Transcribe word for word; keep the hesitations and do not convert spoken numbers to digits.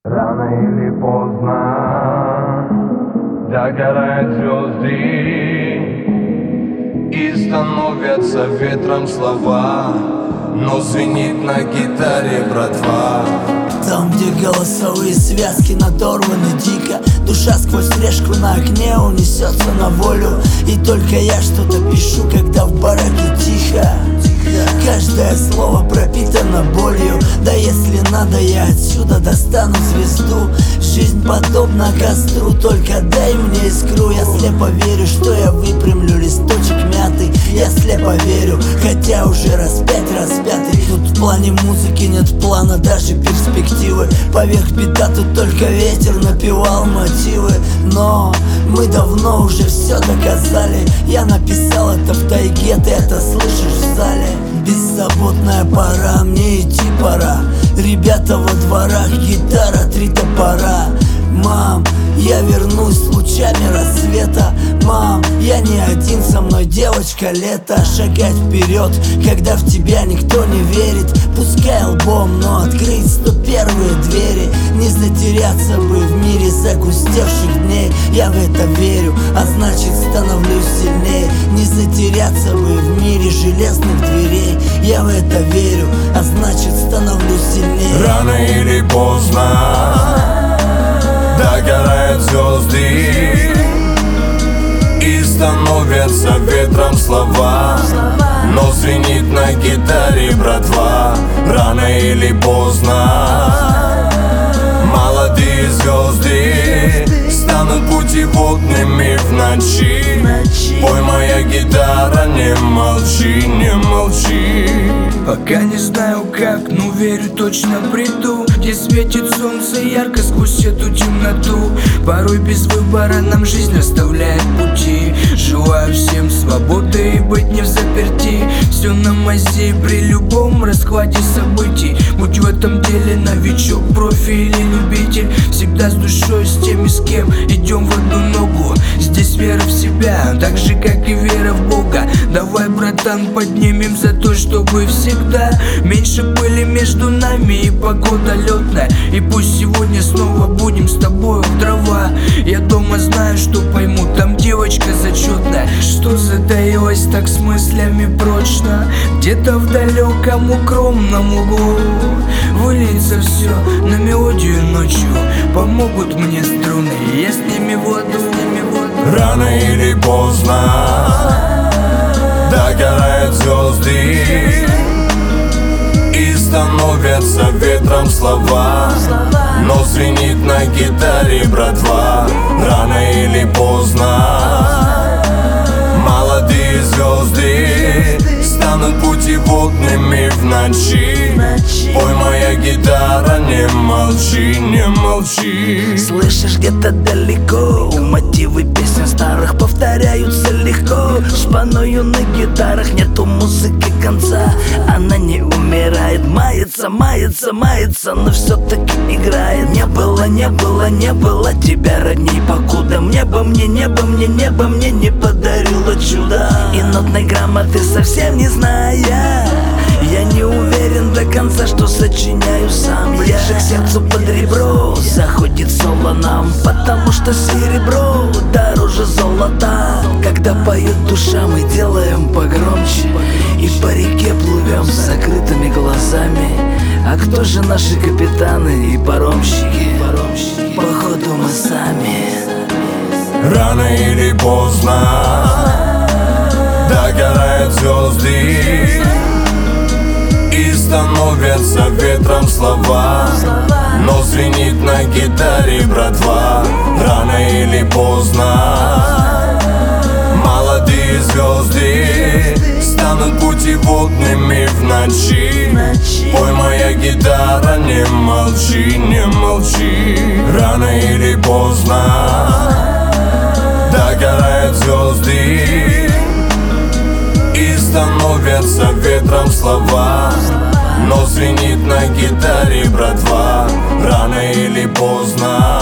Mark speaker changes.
Speaker 1: Рано или поздно догорают звезды и становятся ветром слова, но звенит на гитаре братва.
Speaker 2: Там, где голосовые связки надорваны дико, душа сквозь решку на окне унесется на волю. И только я что-то пишу, когда в бараке тихо. Каждое слово пропитано болью. Да если надо, я отсюда достану звезду. Жизнь подобна костру, только дай мне искру. Я слепо верю, что я выпрямлю листочек мятый. Я слепо верю, хотя уже раз пять распятый. Тут в плане музыки нет плана, даже перспективы. Поверх беда, тут только ветер напевал мотивы. Но мы давно уже все доказали. Я написал это в тайге, ты это слышишь в зале. Беззаботная пора, мне идти пора. Ребята во дворах, гитара, три топора. Мам, я вернусь с лучами рассвета. Мам, я не один, со мной девочка лето. Шагать вперед, когда в тебя никто не верит. Пускай лбом, но открыть сто первые двери. Не затеряться бы в мире загустевших дней. Я в это верю, а значит становлюсь сильнее. Не затеряться бы в мире железных дверей. Я в это верю, а значит становлюсь сильнее.
Speaker 1: Рано или поздно догорают звезды и становятся ветром слова, но звенит на гитаре братва. Рано или поздно молодые звезды станут путеводными в ночи. Пой, моя гитара, не молчи, не молчи.
Speaker 3: Пока не знаю как, но верю, точно приду, где светит солнце ярко сквозь эту темноту. Порой без выбора нам жизнь оставляет пути. Желаю всем свободы и быть не в заперти. Все на мази при любом раскладе событий. Будь в этом деле новичок, профи или любитель, всегда с душой, с теми, с кем идем в одну ногу. Здесь вера в себя, так же как и вера в Бога. Давай, братан, поднимем за то, чтобы всегда меньше пыли между нами и погода летная. И пусть сегодня снова будем с тобой в дрова. Я дома знаю, что пойму, там девочка зачетная, что затаилась так с мыслями прочно. Где-то в далеком укромном углу выльется все на мелодию ночью. Помогут мне струны, я с ними воду, с ними воду.
Speaker 1: Рано или поздно догорают звезды и становятся ветром слова, но звенит на гитаре братва. Рано или поздно молодые звезды станут путеводными в ночи. Пой, моя гитара, не молчи, не молчи.
Speaker 2: Слышишь, где-то далеко мотивы песен старых повторяются легко. Шпаною на гитарах нету музыки конца. Она не умирает, мается, мается, мается, но все-таки играет. Не было, не было, не было тебя, родней, покуда небо мне, небо мне, небо мне не подарило чудо. И нотной грамоты совсем не зная, я не уверен до конца, что сочиняю сам. Ближе к сердцу под ребро заходит соло нам, потому что серебро дороже золота. Когда поет душа, мы делаем погромче и по реке плывем с закрытыми глазами. А кто же наши капитаны и паромщики? Походу мы сами.
Speaker 1: Рано или поздно догорают звезды и становятся ветром слова, но звенит на гитаре братва. Рано или поздно молодые звезды станут путеводными в ночи. Пой, моя гитара, не молчи, не молчи. Рано или поздно догорают звезды и становятся ветром слова, но звенит на гитаре братва. Рано или поздно